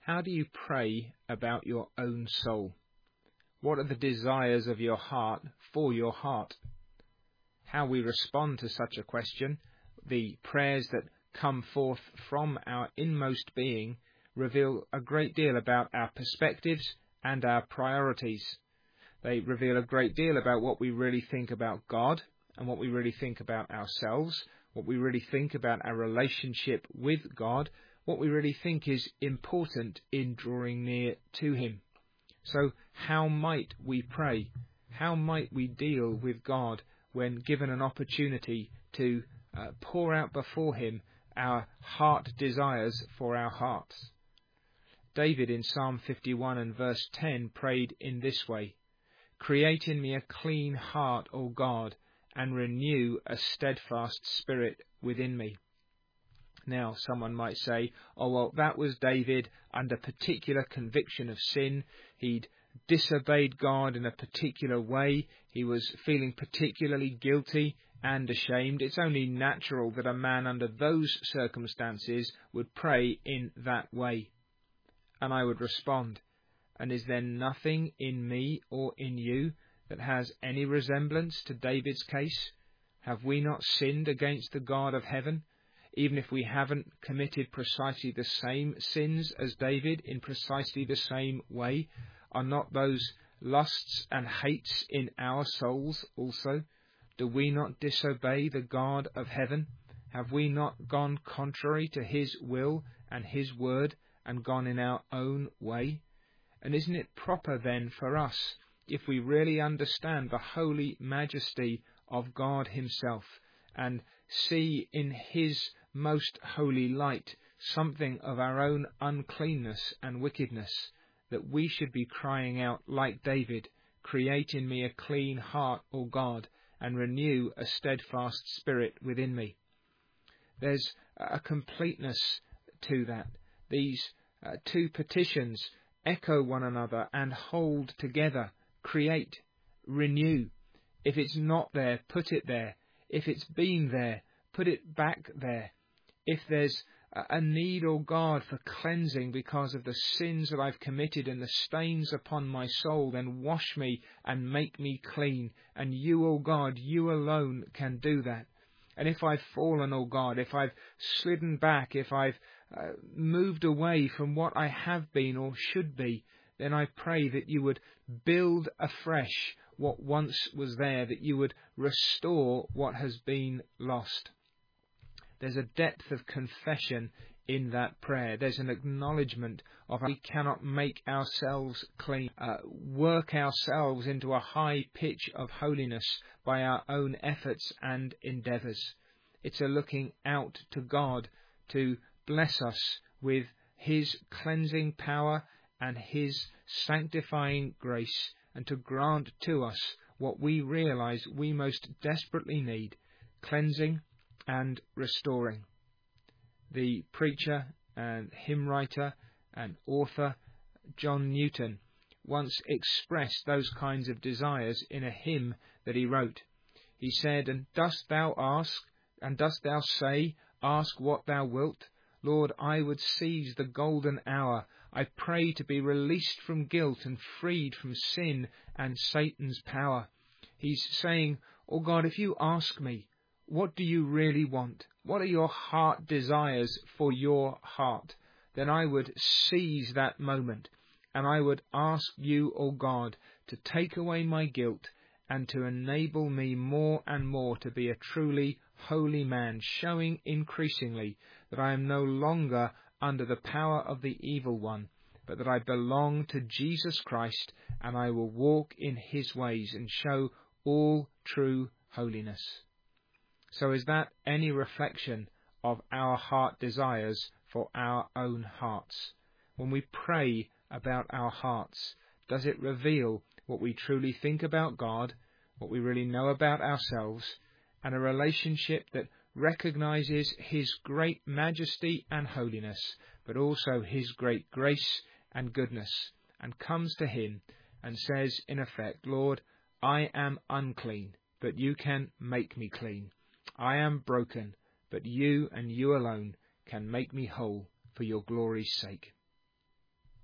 How do you pray about your own soul? What are the desires of your heart for your heart? How we respond to such a question, the prayers that come forth from our inmost being, reveal a great deal about our perspectives and our priorities. They reveal a great deal about what we really think about God and what we really think about ourselves, what we really think about our relationship with God, what we really think is important in drawing near to Him. So how might we pray? How might we deal with God when given an opportunity to pour out before Him our heart desires for our hearts? David in Psalm 51 and verse 10 prayed in this way, "Create in me a clean heart, O God, and renew a steadfast spirit within me." Now, someone might say, oh, well, that was David under particular conviction of sin. He'd disobeyed God in a particular way. He was feeling particularly guilty and ashamed. It's only natural that a man under those circumstances would pray in that way. And I would respond, and is there nothing in me or in you that has any resemblance to David's case? Have we not sinned against the God of heaven? Even if we haven't committed precisely the same sins as David in precisely the same way, are not those lusts and hates in our souls also? Do we not disobey the God of heaven? Have we not gone contrary to His will and His word and gone in our own way? And isn't it proper then for us, if we really understand the holy majesty of God Himself and see in His most holy light something of our own uncleanness and wickedness, that we should be crying out like David, "Create in me a clean heart, O God, and renew a steadfast spirit within me"? There's a completeness to that. These two petitions echo one another and hold together. Create, renew. If it's not there, put it there. If it's been there, put it back there. If there's a need, O God, for cleansing because of the sins that I've committed and the stains upon my soul, then wash me and make me clean. And you, O God, you alone can do that. And if I've fallen, O God, if I've slidden back, if I've moved away from what I have been or should be, then I pray that you would build afresh what once was there, that you would restore what has been lost. There's a depth of confession in that prayer. There's an acknowledgement of how we cannot make ourselves clean, work ourselves into a high pitch of holiness by our own efforts and endeavours. It's a looking out to God to bless us with His cleansing power and His sanctifying grace, and to grant to us what we realize we most desperately need, cleansing and restoring. The preacher and hymn writer and author John Newton once expressed those kinds of desires in a hymn that he wrote. He said, "And dost thou ask, and dost thou say, ask what thou wilt? Lord, I would seize the golden hour. I pray to be released from guilt and freed from sin and Satan's power." He's saying, "Oh God, if you ask me, what do you really want? What are your heart desires for your heart? Then I would seize that moment, and I would ask you, O God, to take away my guilt and to enable me more and more to be a truly holy man, showing increasingly that I am no longer under the power of the evil one, but that I belong to Jesus Christ, and I will walk in His ways and show all true holiness." So is that any reflection of our heart desires for our own hearts? When we pray about our hearts, does it reveal what we truly think about God, what we really know about ourselves, and a relationship that recognizes His great majesty and holiness, but also His great grace and goodness, and comes to Him and says, in effect, "Lord, I am unclean, but you can make me clean. I am broken, but you and you alone can make me whole for your glory's sake."